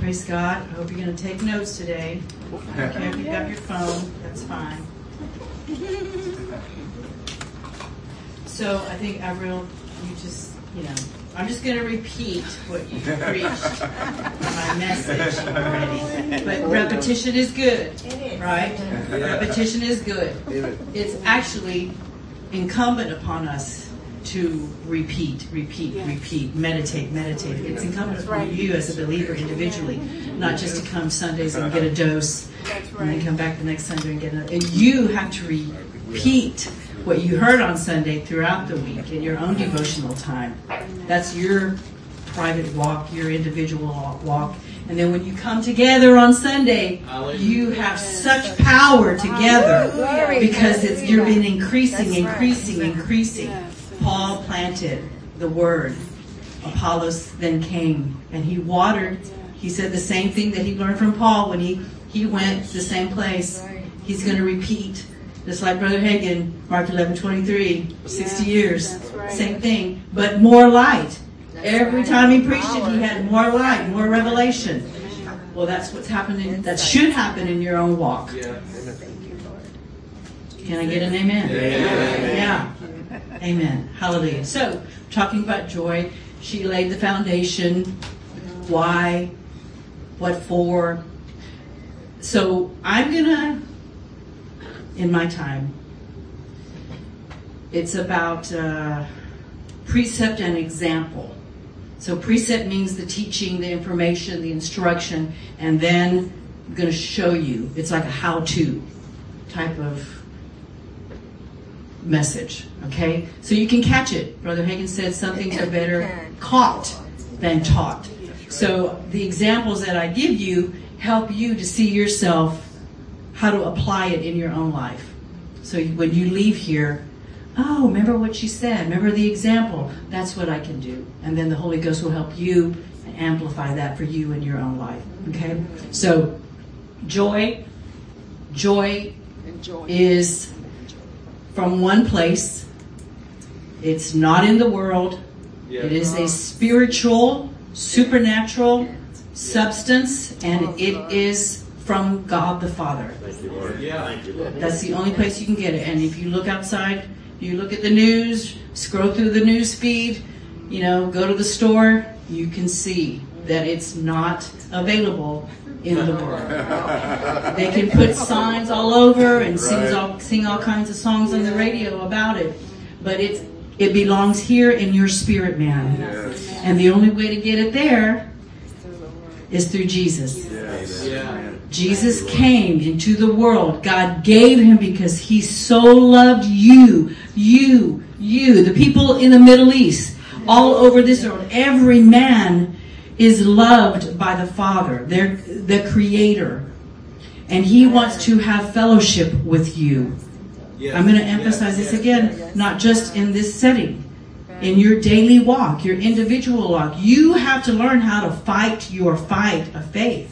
Praise God. I hope you're going to take notes today. Okay, if you've got your phone, that's fine. So I think, Avril, you just, I'm just going to repeat what you preached, my message already. But repetition is good, right? Repetition is good. It's actually incumbent upon us to repeat, meditate. It's incumbent upon you as a believer individually, not just to come Sundays and get a dose and then come back the next Sunday and get another. And you have to repeat what you heard on Sunday throughout the week in your own devotional time. That's your private walk, your individual walk. And then when you come together on Sunday, you have such power together because you're been increasing. Paul planted the word. Apollos then came and he watered. He said the same thing that he learned from Paul when he went to the same place. He's going to repeat. Just like Brother Hagin, Mark 11:23, 60 years, same thing, but more light. Every time he preached it, he had more light, more revelation. Well, that's what's happening. That should happen in your own walk. Can I get an amen? Yeah. Amen. Hallelujah. So, talking about joy, she laid the foundation. Why? What for? So, I'm going to, in my time, it's about precept and example. So precept means the teaching, the information, the instruction, and then I'm going to show you. It's like a how-to type of message, okay? So you can catch it. Brother Hagin said some things are better caught than taught. So the examples that I give you help you to see yourself how to apply it in your own life. So when you leave here, oh, remember what she said. Remember the example. That's what I can do. And then the Holy Ghost will help you and amplify that for you in your own life. Okay? So, joy is from one place. It's not in the world. It is a spiritual, supernatural substance, and it is from God the Father. That's the only place you can get it. And if you look outside, you look at the news, scroll through the news feed, go to the store, you can see that it's not available in the world. They can put signs all over and sing all kinds of songs on the radio about it, but it belongs here in your spirit, man. And the only way to get it there is through Jesus. Jesus came into the world. God gave him because he so loved you, the people in the Middle East, all over this world. Every man is loved by the Father, the Creator. And he wants to have fellowship with you. I'm going to emphasize this again, not just in this setting. In your daily walk, your individual walk, you have to learn how to fight your fight of faith.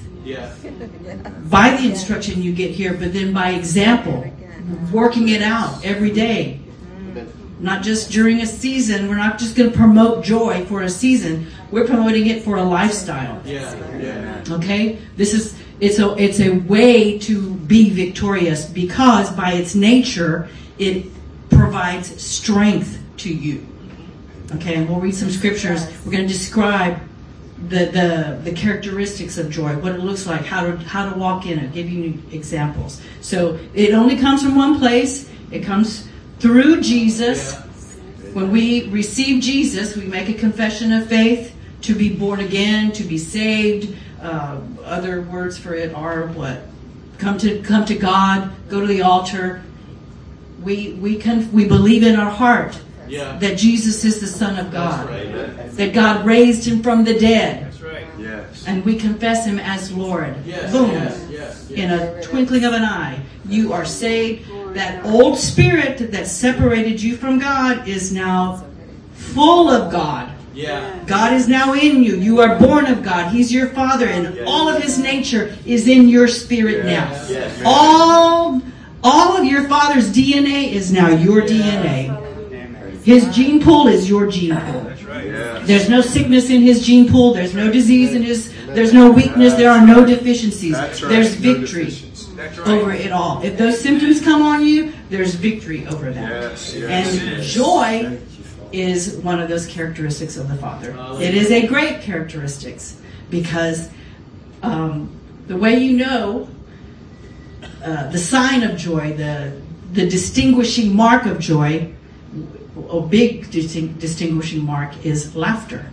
By the instruction you get here, but then by example, working it out every day. Not just during a season. We're not just going to promote joy for a season. We're promoting it for a lifestyle. Okay? It's a way to be victorious because by its nature, it provides strength to you. Okay, and we'll read some scriptures. We're going to describe the characteristics of joy, what it looks like, how to walk in it, give you examples. So it only comes from one place. It comes through Jesus. When we receive Jesus, we make a confession of faith to be born again, to be saved. Other words for it are what? Come to God, go to the altar. We believe in our heart that Jesus is the Son of God, that God raised him from the dead. That's right. Yes. And we confess him as Lord. Boom. In a twinkling of an eye, you are saved. That old spirit that separated you from God is now full of God. God is now in you. You are born of God. He's your Father, and all of his nature is in your spirit now. All of your Father's DNA is now your DNA. His gene pool is your gene pool. There's no sickness in his gene pool. There's no disease in his There's no weakness. There are no deficiencies. That's right. There's No victory That's right. over it all. If those symptoms come on you, there's victory over that. Yes, yes, And yes. joy is one of those characteristics of the Father. It is a great characteristics because the way you know the sign of joy, the distinguishing mark of joy, a big distinguishing mark is laughter.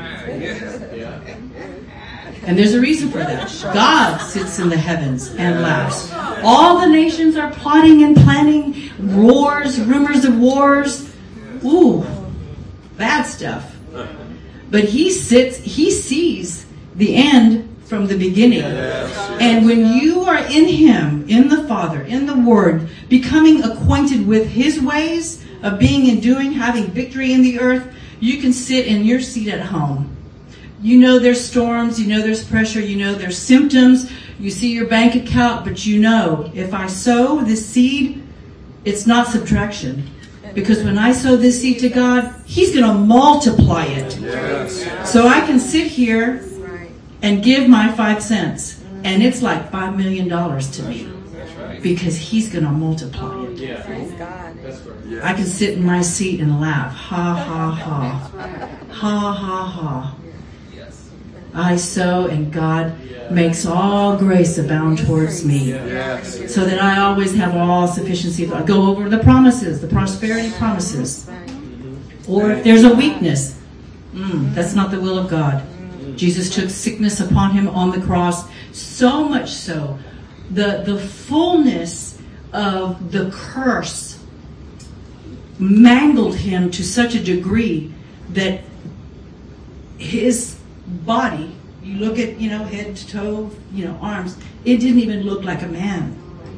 And there's a reason for that. God sits in the heavens and laughs. All the nations are plotting and planning wars, rumors of wars. Ooh, bad stuff. But he sees the end from the beginning. And when you are in him, in the Father, in the Word, becoming acquainted with his ways of being and doing, having victory in the earth, you can sit in your seat at home. You know there's storms, you know there's pressure, you know there's symptoms, you see your bank account, but you know if I sow this seed, it's not subtraction. Because when I sow this seed to God, he's going to multiply it. So I can sit here and give my 5 cents, and it's like $5 million to me. Because he's going to multiply it. Praise God. I can sit in my seat and laugh. Ha, ha, ha. Ha, ha, ha. I sow, and God makes all grace abound towards me. So that I always have all sufficiency. I go over the promises, the prosperity promises. Or if there's a weakness, that's not the will of God. Jesus took sickness upon him on the cross, so much so. The fullness of the curse mangled him to such a degree that his body, you look at, head to toe, arms, it didn't even look like a man.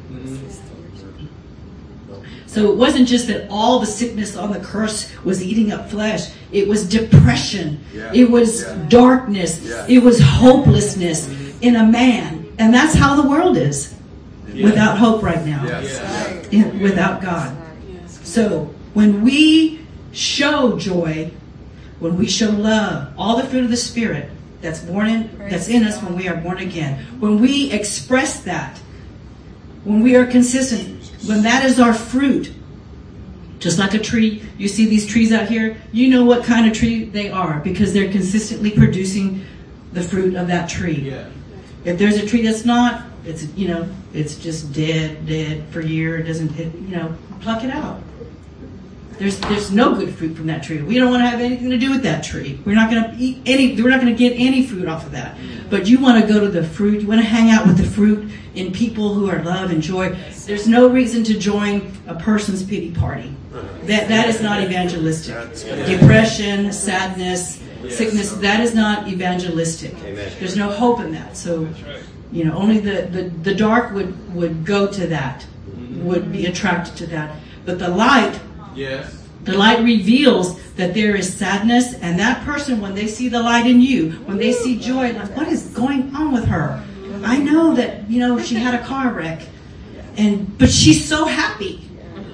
So it wasn't just that all the sickness on the curse was eating up flesh. It was depression. It was darkness. It was hopelessness in a man. And that's how the world is. Without hope right now. Without God. So when we show joy, when we show love, all the fruit of the Spirit that's in us when we are born again, when we express that, when we are consistent, when that is our fruit, just like a tree, you see these trees out here, you know what kind of tree they are because they're consistently producing the fruit of that tree. If there's a tree that's not, it's just dead for a year, it doesn't, pluck it out. There's no good fruit from that tree. We don't want to have anything to do with that tree. We're not going to get any fruit off of that. But you want to go to the fruit. You want to hang out with the fruit in people who are love and joy. There's no reason to join a person's pity party. That is not evangelistic. Depression, sadness, sickness, that is not evangelistic. There's no hope in that. So, only the dark would go to that, would be attracted to that. But the light reveals that there is sadness, and that person, when they see the light in you, when they see joy, like, what is going on with her? I know that, she had a car wreck, but she's so happy.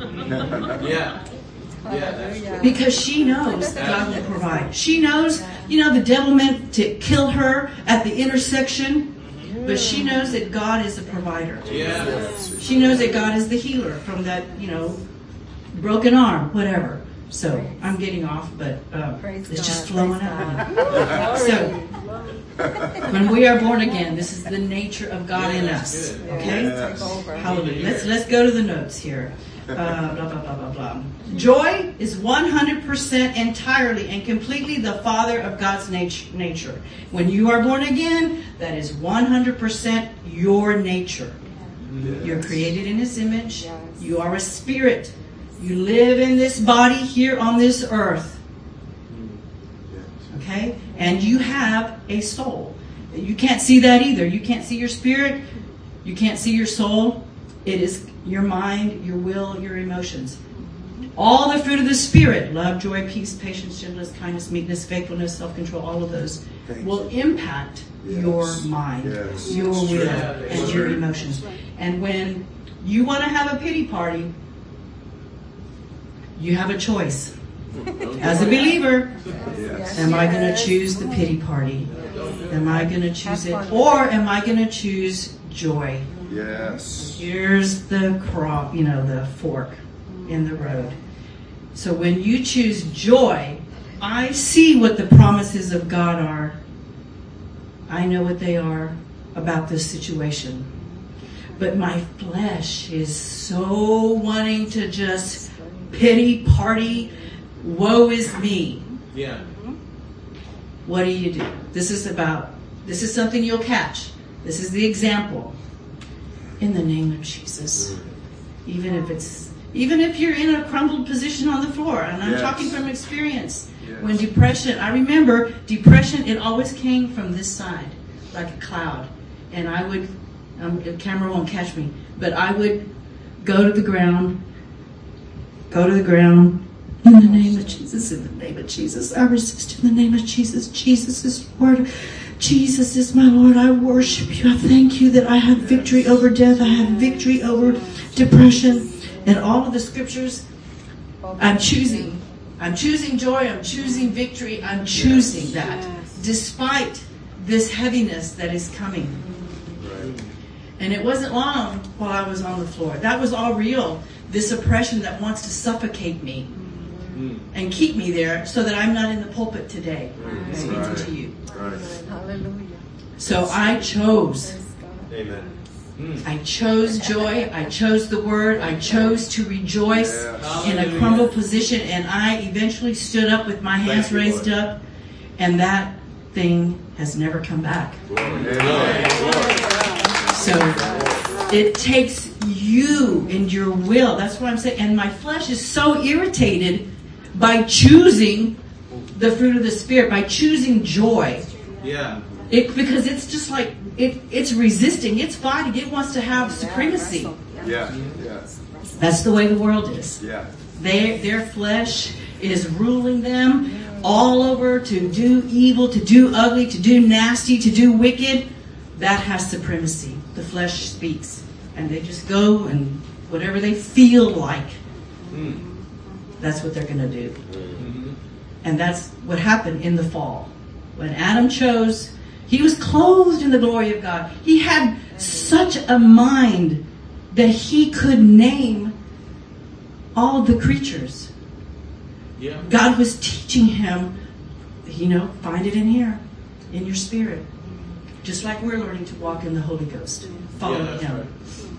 Because she knows God will provide. She knows, the devil meant to kill her at the intersection, but she knows that God is a provider. She knows that God is the healer from that, broken arm, whatever. So I'm getting off, but it's just flowing out. So when we are born again, this is the nature of God in us. Okay? Hallelujah. Let's go to the notes here. Blah, blah, blah, blah, blah. Joy is 100% entirely and completely the Father of God's nature. When you are born again, that is 100% your nature. You're created in His image. You are a spirit. You live in this body here on this earth. Okay? And you have a soul. You can't see that either. You can't see your spirit. You can't see your soul. It is your mind, your will, your emotions. All the fruit of the Spirit, love, joy, peace, patience, gentleness, kindness, meekness, faithfulness, self-control, all of those will impact your mind, your will, and your emotions. And when you want to have a pity party, you have a choice. As a believer, Yes. am I going to choose the pity party? Am I going to choose it? Or am I going to choose joy? Yes. Here's the crop, the fork in the road. So when you choose joy, I see what the promises of God are. I know what they are about this situation. But my flesh is so wanting to just pity party. Woe is me. Yeah. What do? This is something you'll catch. This is the example. In the name of Jesus. Even if you're in a crumbled position on the floor, and I'm talking from experience. Yes. When depression, I remember depression, it always came from this side, like a cloud. And I would, the camera won't catch me, but I would go to the ground, in the name of Jesus, in the name of Jesus. I resist in the name of Jesus. Jesus is Lord. Jesus is my Lord. I worship you. I thank you that I have victory over death. I have victory over depression. And all of the scriptures, I'm choosing. I'm choosing joy. I'm choosing victory. I'm choosing that. Despite this heaviness that is coming. And it wasn't long while I was on the floor. That was all real. This oppression that wants to suffocate me and keep me there so that I'm not in the pulpit today speaking to you. Hallelujah. So I chose. Amen. I chose joy. I chose the word. I chose to rejoice in a crumbled position. And I eventually stood up with my hands raised up. And that thing has never come back. So it takes you and your will. That's what I'm saying. And my flesh is so irritated by choosing the fruit of the Spirit, by choosing joy. Yeah. Because it's just like, it's resisting, it's fighting, it wants to have supremacy. Yeah. Yeah. That's the way the world is. Yeah. Their flesh is ruling them all over to do evil, to do ugly, to do nasty, to do wicked. That has supremacy. The flesh speaks. And they just go and whatever they feel like, that's what they're going to do. And that's what happened in the fall. When Adam chose, he was clothed in the glory of God. He had such a mind that he could name all the creatures. Yeah. God was teaching him, find it in here, in your spirit. Just like we're learning to walk in the Holy Ghost. Follow him. Right.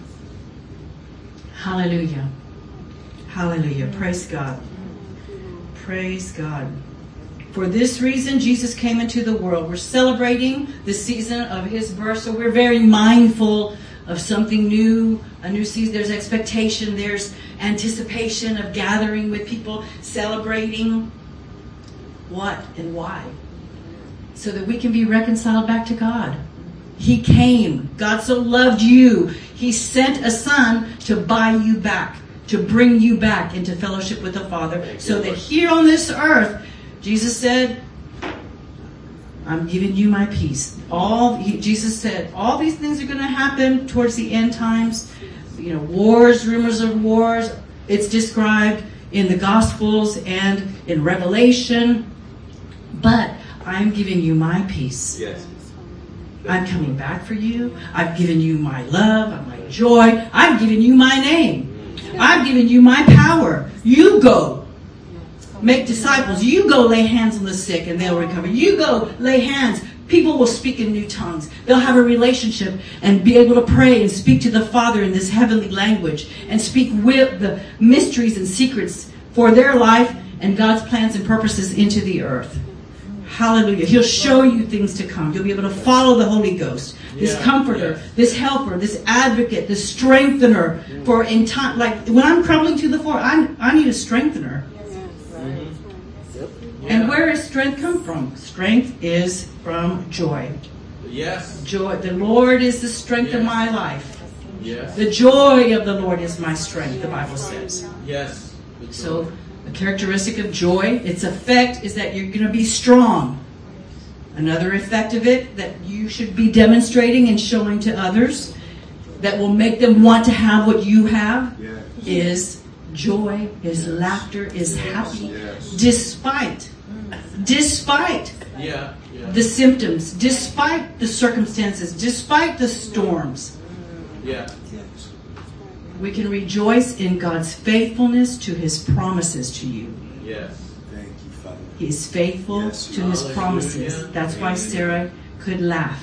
Hallelujah. Hallelujah. Praise God. Praise God. For this reason, Jesus came into the world. We're celebrating the season of his birth, so we're very mindful of something new, a new season. There's expectation, there's anticipation of gathering with people, celebrating what and why. So that we can be reconciled back to God. He came. God so loved you. He sent a son to buy you back, to bring you back into fellowship with the Father, so that here on this earth, Jesus said, I'm giving you my peace. Jesus said, all these things are going to happen towards the end times. Wars, rumors of wars. It's described in the Gospels and in Revelation. But I'm giving you my peace. Yes. I'm coming back for you. I've given you my love and my joy. I've given you my name. I've given you my power. You go. Make disciples. You go lay hands on the sick and they'll recover. You go lay hands. People will speak in new tongues. They'll have a relationship and be able to pray and speak to the Father in this heavenly language and speak with the mysteries and secrets for their life and God's plans and purposes into the earth. Hallelujah. He'll show you things to come. You'll be able to follow the Holy Ghost. This comforter, this helper, this advocate, this strengthener for in time. Like when I'm crumbling to the floor, I need a strengthener. And where does strength come from? Strength is from joy. Yes. Joy. The Lord is the strength of my life. Yes. The joy of the Lord is my strength, the Bible says. Yes. So a characteristic of joy, its effect is that you're going to be strong. Another effect of it that you should be demonstrating and showing to others that will make them want to have what you have is joy, is laughter, is happy, Yes. despite Yeah. Yeah. the symptoms, despite the circumstances, despite the storms. Yeah. We can rejoice in God's faithfulness to His promises to you. Yes. Thank you, Father. He is faithful Yes. to His Hallelujah. promises. That's why Sarah could laugh.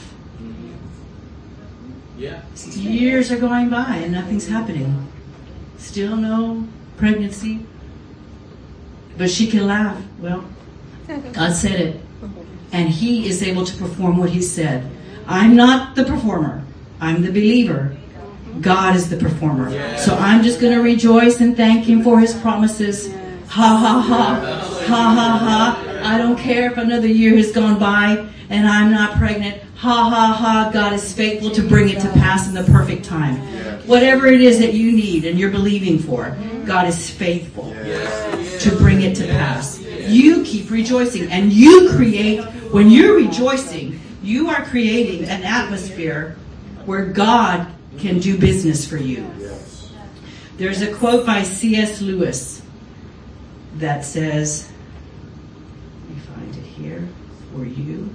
Yeah. Years are going by and nothing's happening. Still no pregnancy. But she can laugh. Well, God said it. And He is able to perform what He said. I'm not the performer. I'm the believer. God is the performer. Yeah. So I'm just going to rejoice and thank Him for His promises. Ha ha ha. Ha ha ha. I don't care if another year has gone by and I'm not pregnant. Ha ha ha. God is faithful to bring it to pass in the perfect time. Yes. Whatever it is that you need and you're believing for, God is faithful Yes. to bring it to pass. You keep rejoicing and you create, when you're rejoicing, you are creating an atmosphere where God can do business for you. Yes. There's a quote by C.S. Lewis that says, let me find it here for you.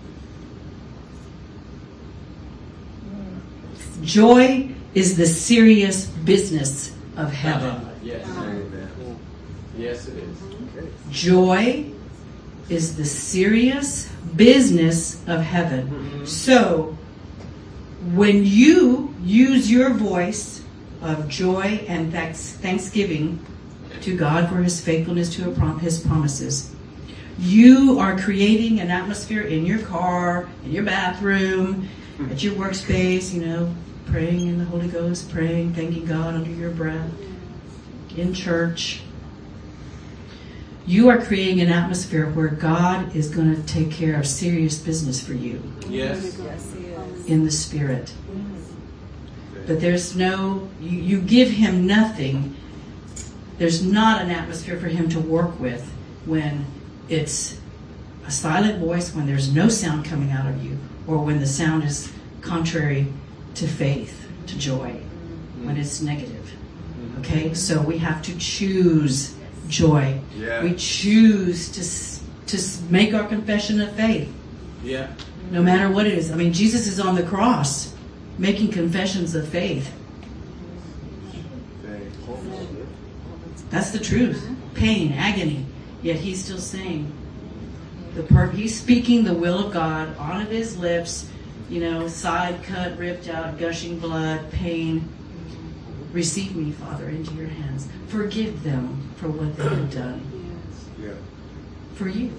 Joy is the serious business of heaven. Yes. Amen. Yes, it is. Joy is the serious business of heaven. So, when you use your voice of joy and thanksgiving to God for His faithfulness to His promises, you are creating an atmosphere in your car, in your bathroom, at your workspace, praying in the Holy Ghost, praying, thanking God under your breath, in church. You are creating an atmosphere where God is going to take care of serious business for you. Yes. In the Spirit. But there's you give Him nothing. There's not an atmosphere for Him to work with when it's a silent voice, when there's no sound coming out of you, or when the sound is contrary to faith, to joy, when it's negative. Okay? So we have to choose joy. Yeah. We choose to make our confession of faith. Yeah. No matter what it is. I mean, Jesus is on the cross making confessions of faith. Thank you. That's the truth. Pain, agony. Yet He's still saying, He's speaking the will of God on His lips, side cut, ripped out, gushing blood, pain. Receive me, Father, into your hands. Forgive them for what they have done. Yeah. For you.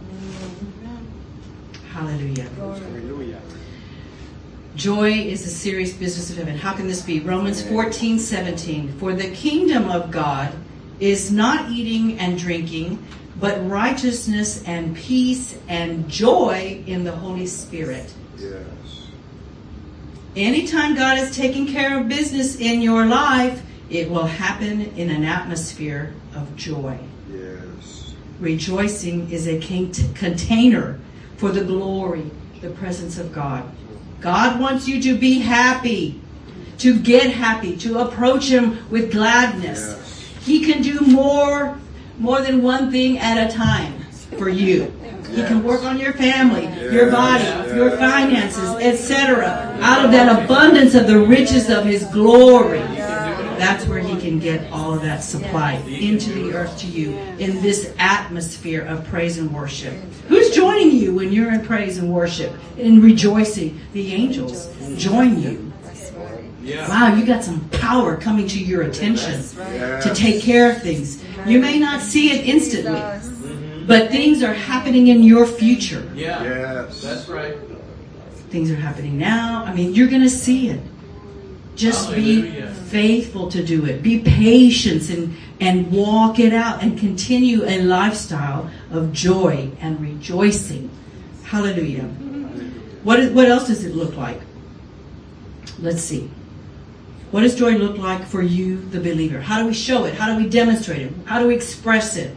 Hallelujah. Hallelujah. Joy is a serious business of heaven. How can this be? Romans 14:17. For the kingdom of God is not eating and drinking, but righteousness and peace and joy in the Holy Spirit. Yes. Anytime God is taking care of business in your life, it will happen in an atmosphere of joy. Yes. Rejoicing is a container for the glory, the presence of God. God wants you to be happy, to get happy, to approach Him with gladness. Yes. He can do more than one thing at a time for you. He can work on your family, your body, your finances, etc. Out of that abundance of the riches of His glory. That's where He can get all of that supplied into the earth to you in this atmosphere of praise and worship. Who's joining you when you're in praise and worship, in rejoicing? The angels join you. Yeah. Wow, you got some power coming to your attention to take care of things. You may not see it instantly, but things are happening in your future. Yeah. Yes. That's right. Things are happening now. I mean, you're going to see it. Just be Hallelujah. faithful to do it. Be patient and walk it out and continue a lifestyle of joy and rejoicing. Hallelujah. What else does it look like? Let's see. What does joy look like for you, the believer? How do we show it? How do we demonstrate it? How do we express it?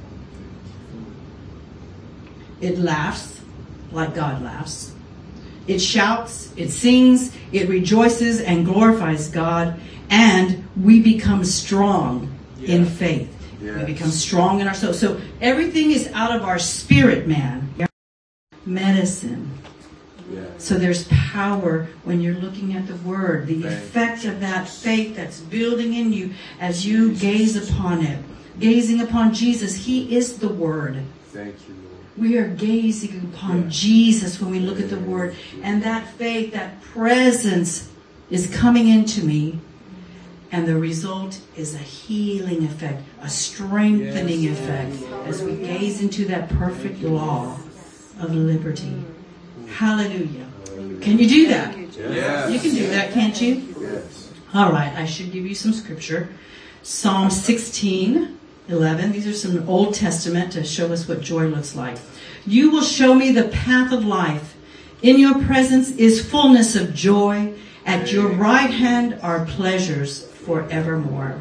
It laughs like God laughs. It shouts, it sings, it rejoices and glorifies God, and we become strong in faith. Yes. We become strong in our soul. So everything is out of our spirit, man. Medicine. Yes. So there's power when you're looking at the Word. The Thank effect of that faith that's building in you as you gaze upon it. Gazing upon Jesus. He is the Word. Thank you, Lord. We are gazing upon Yes. Jesus when we look at the Word. And that faith, that presence is coming into me. And the result is a healing effect, a strengthening effect as we gaze into that perfect law of liberty. Hallelujah. Can you do that? Yes. You can do that, can't you? Yes. All right, I should give you some scripture. Psalm 16:11. These are some Old Testament to show us what joy looks like. You will show me the path of life. In your presence is fullness of joy. At your right hand are pleasures forevermore.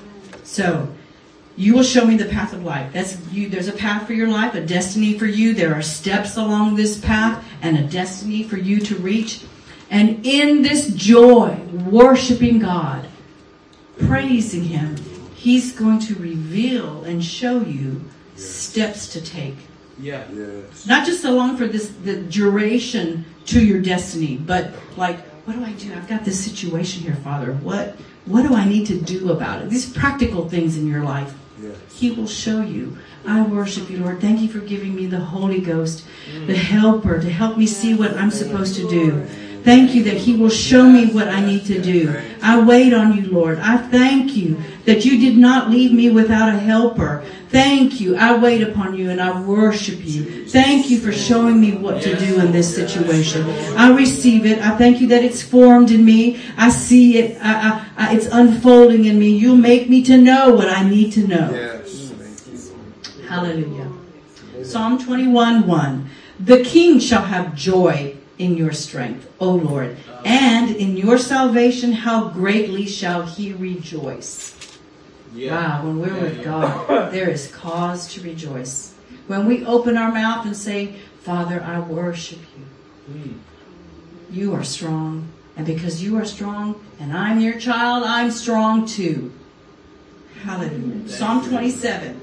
So, you will show me the path of life. That's you. There's a path for your life, a destiny for you. There are steps along this path and a destiny for you to reach. And in this joy, worshiping God, praising Him, He's going to reveal and show you steps to take. Yeah. Yes. Not just along for the duration to your destiny, but like, what do I do? I've got this situation here, Father. What do I need to do about it? These practical things in your life. Yes. He will show you. I worship you, Lord. Thank you for giving me the Holy Ghost, the helper, to help me see what I'm supposed to do. Thank you that He will show me what I need to do. I wait on you, Lord. I thank you that you did not leave me without a helper. Thank you. I wait upon you and I worship you. Thank you for showing me what to do in this situation. I receive it. I thank you that it's formed in me. I see it. It's unfolding in me. You make me to know what I need to know. Yes. Thank you, Lord. Hallelujah. Psalm 21:1. The king shall have joy in your strength, O Lord, and in your salvation how greatly shall he rejoice. Wow, when we're with God, there is cause to rejoice. When we open our mouth and say, Father, I worship you. You are strong. And because you are strong and I'm your child, I'm strong too. Hallelujah. Psalm 27.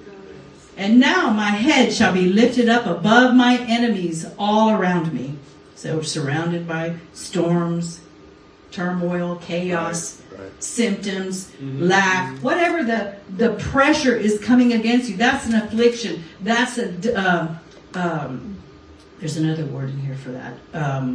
And now my head shall be lifted up above my enemies all around me. So we're surrounded by storms, turmoil, chaos, symptoms, lack, whatever the pressure is coming against you. That's an affliction. That's a, there's another word in here for that.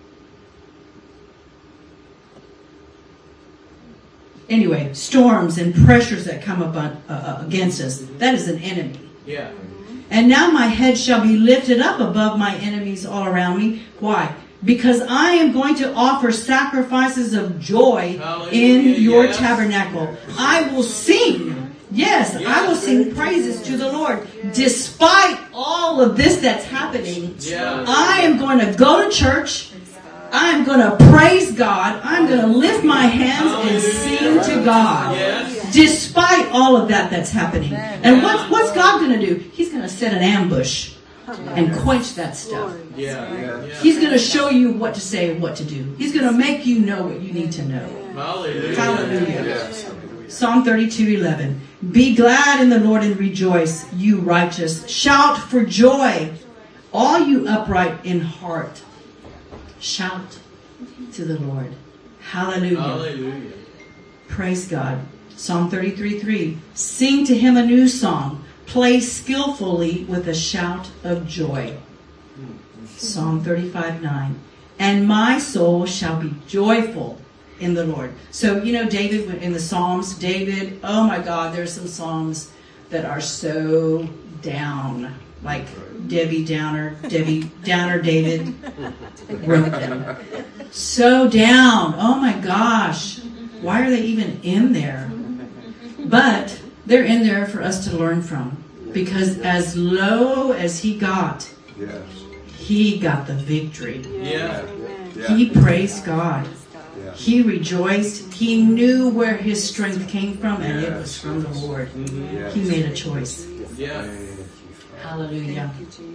Anyway, storms and pressures that come up against us. That is an enemy. Yeah. And now my head shall be lifted up above my enemies all around me. Why? Because I am going to offer sacrifices of joy in your tabernacle. I will sing. Yes, I will sing praises to the Lord. Despite all of this that's happening, I am going to go to church. I'm going to praise God. I'm going to lift my hands and sing to God. Despite all of that that's happening. And what's God going to do? He's going to set an ambush and quench that stuff. He's going to show you what to say and what to do. He's going to make you know what you need to know. Hallelujah. Psalm 32:11. Be glad in the Lord and rejoice, you righteous. Shout for joy, all you upright in heart. Shout to the Lord. Hallelujah. Hallelujah. Praise God. Psalm 33:3. Sing to him a new song. Play skillfully with a shout of joy. Psalm 35:9. And my soul shall be joyful in the Lord. So, you know, David, in the Psalms, David, oh my God, there's some Psalms that are so down. Like Debbie Downer David wrote them. So down. Oh my gosh. Why are they even in there? But they're in there for us to learn from. Because as low as he got the victory. He praised God. He rejoiced. He knew where his strength came from, and it was from the Lord. He made a choice. Hallelujah.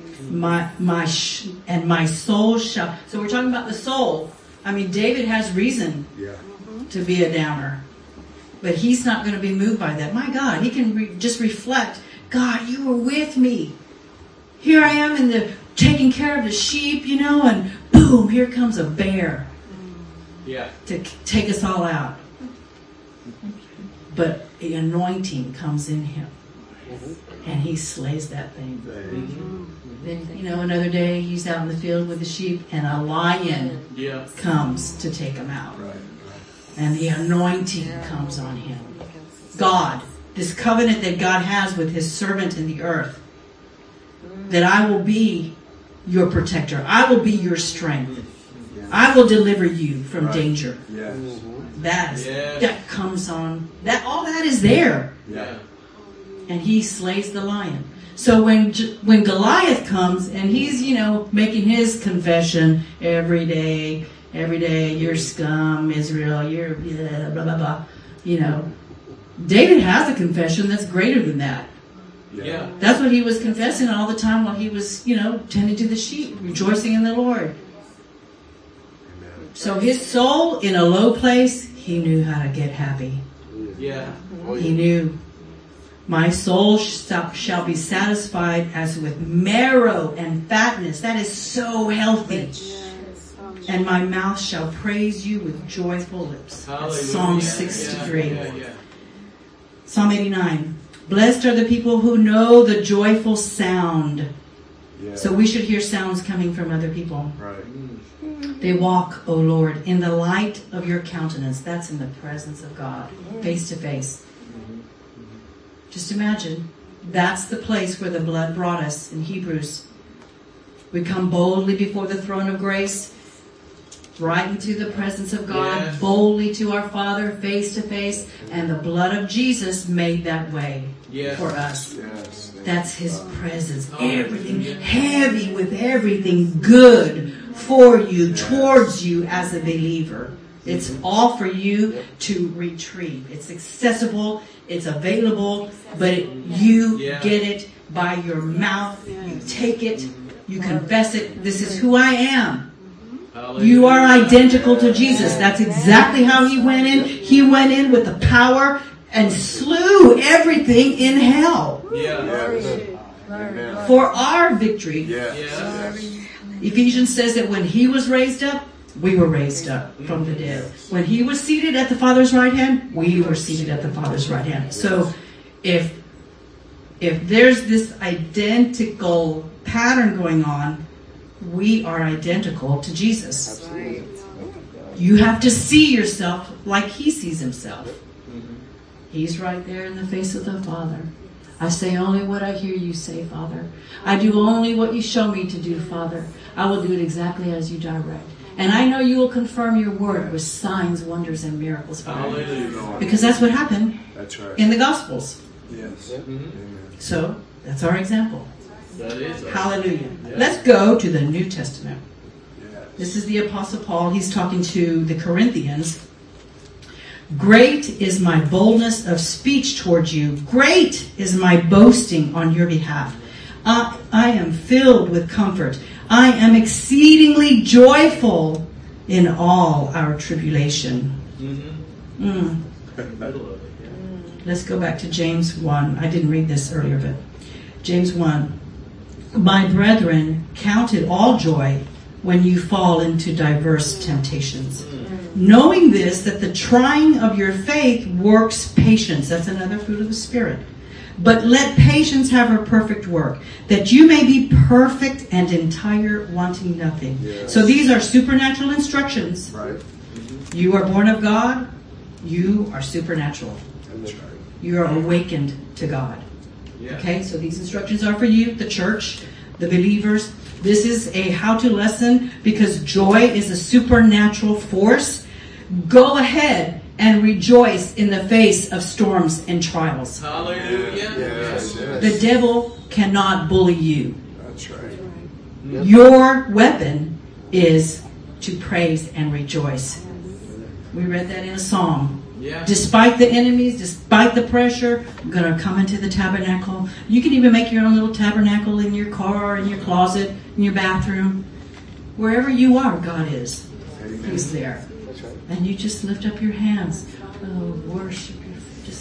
My soul shall. So we're talking about the soul. I mean, David has reason to be a downer. But he's not going to be moved by that. My God, he can just reflect, God, you were with me. Here I am taking care of the sheep, and boom, here comes a bear to take us all out. But the anointing comes in him, and he slays that thing. Then, another day he's out in the field with the sheep, and a lion comes to take him out. And the anointing comes on him. God, this covenant that God has with his servant in the earth, that I will be your protector. I will be your strength. I will deliver you from danger. That comes on. All that is there. And he slays the lion. So when Goliath comes and he's, making his confession every day, you're scum, Israel, you're blah, blah, blah. David has a confession that's greater than that. Yeah. That's what he was confessing all the time while he was, tending to the sheep, rejoicing in the Lord. So his soul in a low place, he knew how to get happy. Yeah. He knew, my soul shall be satisfied as with marrow and fatness. That is so healthy. And my mouth shall praise you with joyful lips. That's Psalm 63. Psalm 89. Blessed are the people who know the joyful sound. So we should hear sounds coming from other people. Right. They walk, O Lord, in the light of your countenance. That's in the presence of God, face to face. Just imagine, that's the place where the blood brought us in Hebrews. We come boldly before the throne of grace, right into the presence of God, boldly to our Father, face to face, and the blood of Jesus made that way for us. That's his presence. Everything heavy with everything good for you, towards you as a believer. It's all for you to retrieve. It's accessible, it's available, but you get it by your mouth. You take it, you confess it. This is who I am. You are identical to Jesus. That's exactly how he went in. He went in with the power and slew everything in hell for our victory. Ephesians says that when he was raised up, we were raised up from the dead. When he was seated at the Father's right hand, we were seated at the Father's right hand. So if there's this identical pattern going on, we are identical to Jesus. You have to see yourself like he sees himself. He's right there in the face of the Father. I say only what I hear you say, Father. I do only what you show me to do, Father. I will do it exactly as you direct. And I know you will confirm your word with signs, wonders, and miracles, Father. Because that's what happened in the Gospels. So, that's our example. Hallelujah. Let's go to the New Testament. This is the Apostle Paul. He's talking to the Corinthians. Great is my boldness of speech towards you. Great is my boasting on your behalf. I am filled with comfort. I am exceedingly joyful in all our tribulation. Let's go back to James 1. I didn't read this earlier, but James 1. My brethren, count it all joy when you fall into diverse temptations. Knowing this, that the trying of your faith works patience. That's another fruit of the Spirit. But let patience have her perfect work, that you may be perfect and entire, wanting nothing. So these are supernatural instructions. You are born of God. You are supernatural. You are awakened to God. Okay, so these instructions are for you, the church, the believers. This is a how-to lesson because joy is a supernatural force. Go ahead and rejoice in the face of storms and trials. Hallelujah. The devil cannot bully you. That's right. Your weapon is to praise and rejoice. We read that in a song. Despite the enemies, despite the pressure, I'm going to come into the tabernacle. You can even make your own little tabernacle in your car, in your closet, in your bathroom. Wherever you are, God is. He's there. And you just lift up your hands. Oh, worship your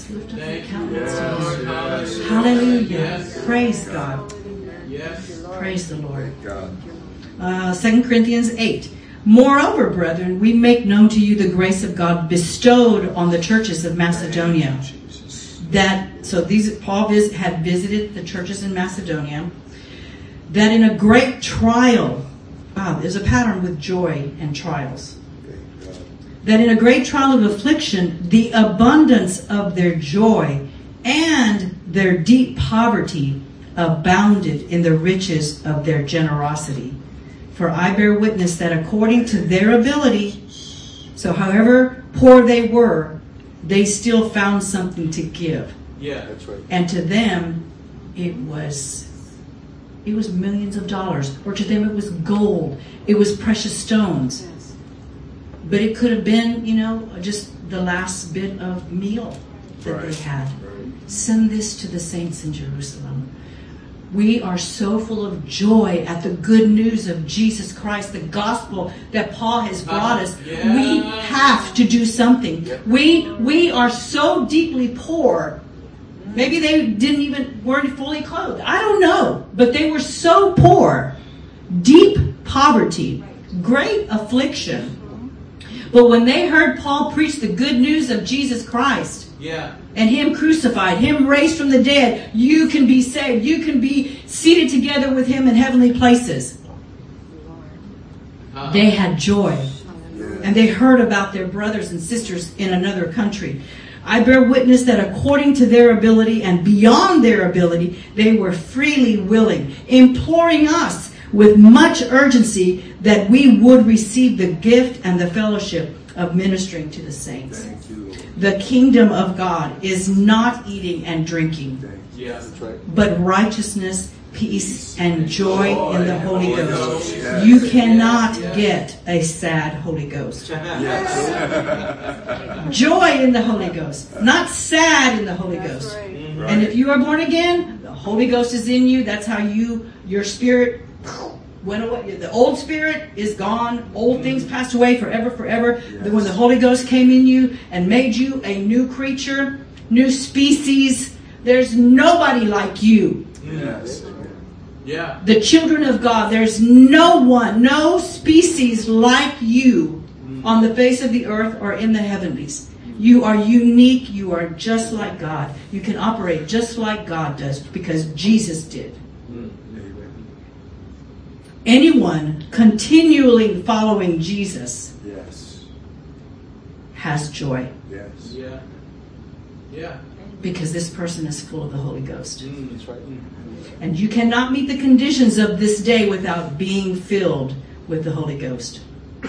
Just lift up your Thank you, countenance to Lord. Him. Hallelujah. Hallelujah. Yes. Praise God. Yes. Praise the Lord. God. 2 Corinthians 8. Moreover, brethren, we make known to you the grace of God bestowed on the churches of Macedonia. Jesus. Paul had visited the churches in Macedonia. That in a great trial, there's a pattern with joy and trials. Thank God. That in a great trial of affliction, the abundance of their joy and their deep poverty abounded in the riches of their generosity. For I bear witness that according to their ability, so however poor they were, they still found something to give. Yeah. That's right. And to them, it was millions of dollars. Or to them, it was gold. It was precious stones. But it could have been, just the last bit of meal that they had. Right. Send this to the saints in Jerusalem. We are so full of joy at the good news of Jesus Christ, the gospel that Paul has brought us. Yeah. We have to do something. Yeah. We are so deeply poor. Maybe they weren't fully clothed. I don't know. But they were so poor. Deep poverty. Great affliction. But when they heard Paul preach the good news of Jesus Christ, Yeah. and Him crucified, Him raised from the dead, you can be saved. You can be seated together with Him in heavenly places. They had joy. And they heard about their brothers and sisters in another country. I bear witness that according to their ability and beyond their ability, they were freely willing, imploring us with much urgency that we would receive the gift and the fellowship of ministering to the saints. Thank you, Lord. The kingdom of God is not eating and drinking, Thank you. Yeah. That's right. but righteousness, peace, and joy in the Holy Holy Ghost. Ghost, yes. You cannot Yes. get a sad Holy Ghost. Yes. Joy in the Holy Ghost, not sad in the Holy Ghost. And if you are born again, the Holy Ghost is in you. That's how your spirit went away. The old spirit is gone. Old things passed away forever. Yes. When the Holy Ghost came in you and made you a new creature, new species, there's nobody like you. Yes. Yeah. The children of God, there's no species like you on the face of the earth or in the heavenlies. You are unique. You are just like God. You can operate just like God does because Jesus did. Amen. Anyone continually following Jesus Yes. has joy Yes. Yeah. Yeah. because this person is full of the Holy Ghost. That's right. And you cannot meet the conditions of this day without being filled with the Holy Ghost.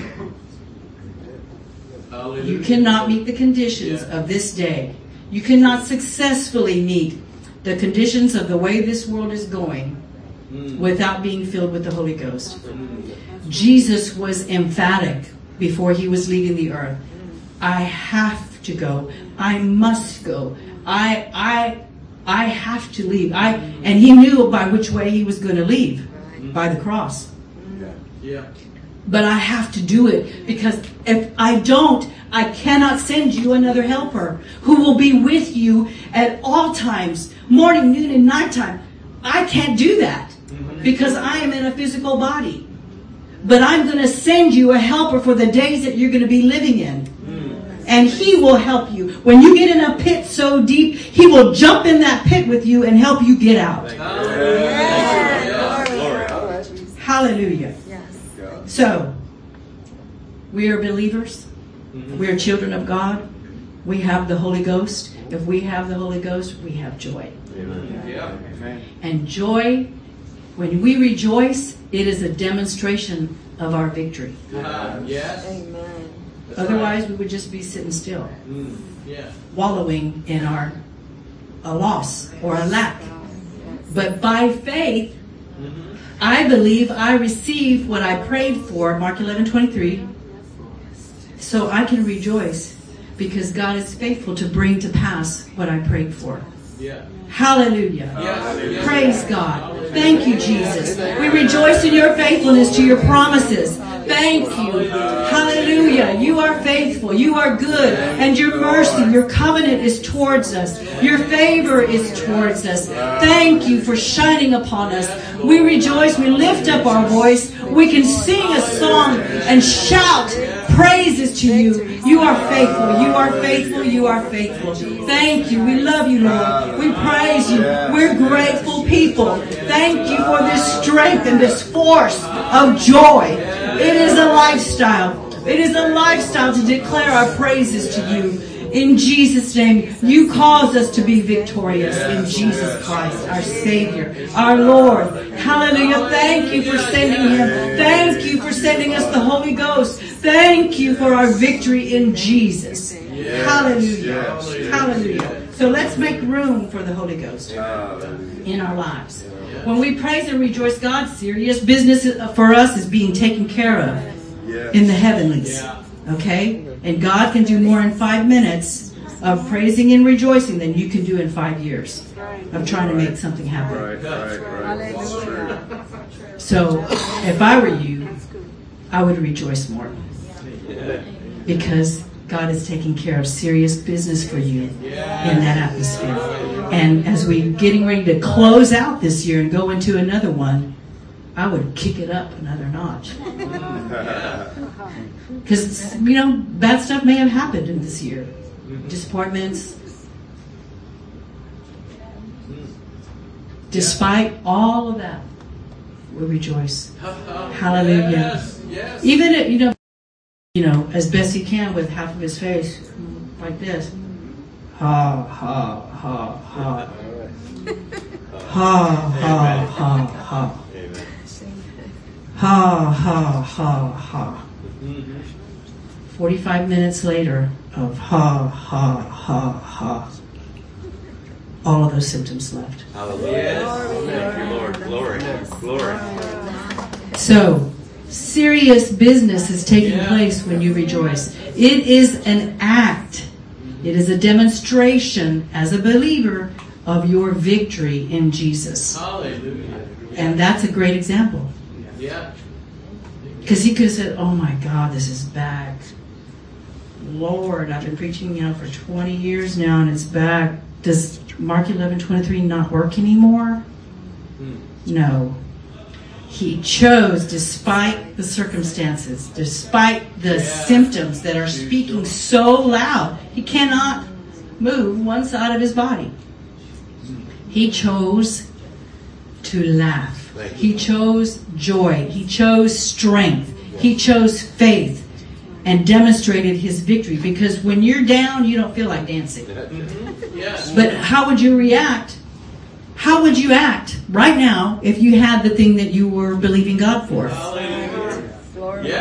Hallelujah. You cannot meet the conditions of this day. You cannot successfully meet the conditions of the way this world is going without being filled with the Holy Ghost. Jesus was emphatic before He was leaving the earth. I have to go. I must go. I have to leave. And He knew by which way He was going to leave. By the cross. Yeah. Yeah. But I have to do it because if I don't, I cannot send you another helper who will be with you at all times, morning, noon, and nighttime. I can't do that because I am in a physical body. But I'm going to send you a helper for the days that you're going to be living in. And He will help you. When you get in a pit so deep, He will jump in that pit with you and help you get out. Hallelujah. Glory. All right. Hallelujah. God. So, we are believers. We are children of God. We have the Holy Ghost. If we have the Holy Ghost, we have joy. Yeah. And joy, when we rejoice, it is a demonstration of our victory. Yes. Amen. That's Otherwise, we would just be sitting still, right. Yeah. wallowing in a loss or a lack. But by faith, I believe I receive what I prayed for, Mark 11:23, so I can rejoice because God is faithful to bring to pass what I prayed for. Yeah. Hallelujah. Yes. Praise God. Thank you, Jesus. We rejoice in your faithfulness to your promises. Thank you. Hallelujah. You are faithful. You are good. And your mercy, your covenant is towards us. Your favor is towards us. Thank you for shining upon us. We rejoice. We lift up our voice. We can sing a song and shout praises to you. You are faithful. You are faithful. You are faithful. Thank you. We love you, Lord. We praise you. We're grateful people. Thank you for this strength and this force of joy. It is a lifestyle. It is a lifestyle to declare our praises to you. In Jesus' name, you caused us to be victorious in Jesus Christ, our Savior, our Lord. Hallelujah. Thank you for sending Him. Thank you for sending us the Holy Ghost. Thank you for our victory in Jesus. Hallelujah. Hallelujah. So let's make room for the Holy Ghost in our lives. When we praise and rejoice God, serious business for us is being taken care of in the heavenlies. Okay? And God can do more in 5 minutes of praising and rejoicing than you can do in 5 years of trying to make something happen. Right. So if I were you, I would rejoice more. Because God is taking care of serious business for you in that atmosphere. And as we're getting ready to close out this year and go into another one, I would kick it up another notch. Because, bad stuff may have happened in this year. Disappointments. Despite all of that, we rejoice. Hallelujah. Even if, as best he can with half of his face, like this. Ha, ha, ha, ha. Ha, ha, ha, ha. Ha, ha, ha, ha. 45 minutes later of ha, ha, ha, ha. All of those symptoms left. Hallelujah. Thank you, Lord. Glory. So, serious business is taking place when you rejoice. It is an act. It is a demonstration as a believer of your victory in Jesus. Hallelujah. And that's a great example. Yeah. Because he could have said, oh my God, this is back. Lord, I've been preaching, for 20 years now and it's back. Does Mark 11:23 not work anymore? No. He chose, despite the circumstances, despite the symptoms that are speaking so loud, he cannot move one side of his body. He chose to laugh. He chose joy. He chose strength. He chose faith and demonstrated his victory. Because when you're down, you don't feel like dancing. But how would you react? How would you act right now if you had the thing that you were believing God for? Glory.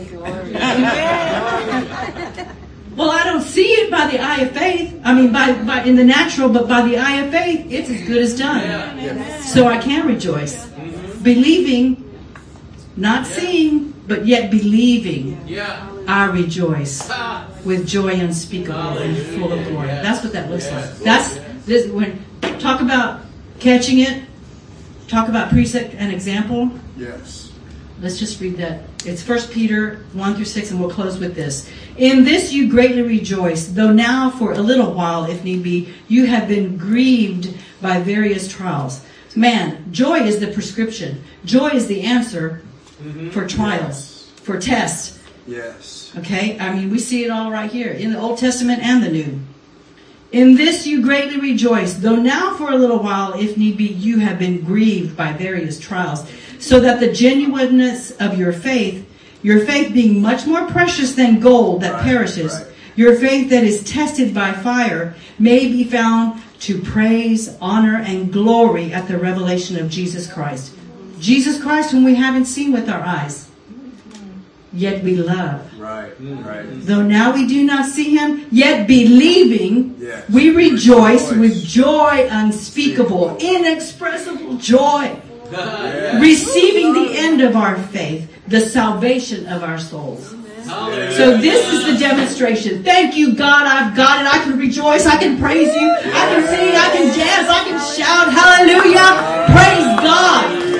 Well, I don't see it by the eye of faith. I mean, by in the natural, but by the eye of faith, it's as good as done. So I can rejoice. Believing, not seeing, but yet believing. I rejoice with joy unspeakable and full of glory. That's what that looks like. That's this. When talk about catching it, talk about precept and example. Yes. Let's just read that. It's 1 Peter 1-6, and we'll close with this. In this you greatly rejoice, though now for a little while, if need be, you have been grieved by various trials. Man, joy is the prescription. Joy is the answer for trials, for tests. Yes. Okay? I mean, we see it all right here in the Old Testament and the New. In this you greatly rejoice, though now for a little while, if need be, you have been grieved by various trials, so that the genuineness of your faith being much more precious than gold that perishes, your faith that is tested by fire, may be found to praise, honor, and glory at the revelation of Jesus Christ. Jesus Christ, whom we haven't seen with our eyes, yet we love. Right. Though now we do not see him, yet believing, we rejoice with joy unspeakable, inexpressible joy. Receiving the end of our faith, the salvation of our souls. So this is the demonstration. Thank you, God. I've got it. I can rejoice. I can praise you. I can sing. I can dance. I can shout. Hallelujah. Praise God.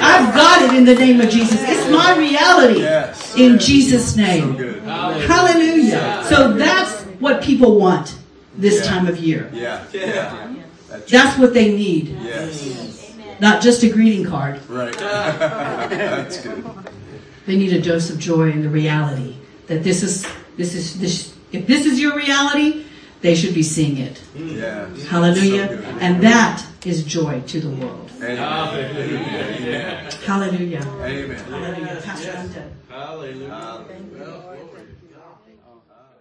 I've got it in the name of Jesus. It's my reality Yes. in Jesus' name. So good. Hallelujah. So that's what people want this time of year. Yeah. Yeah. That's what they need. Yes. Not just a greeting card. Right. That's good. They need a dose of joy in the reality that this is if this is your reality, they should be seeing it. Yes. Hallelujah. So good. And that is joy to the world. Amen. Amen. Hallelujah. Amen. Hallelujah. Pastor Hunter. Hallelujah. Hallelujah.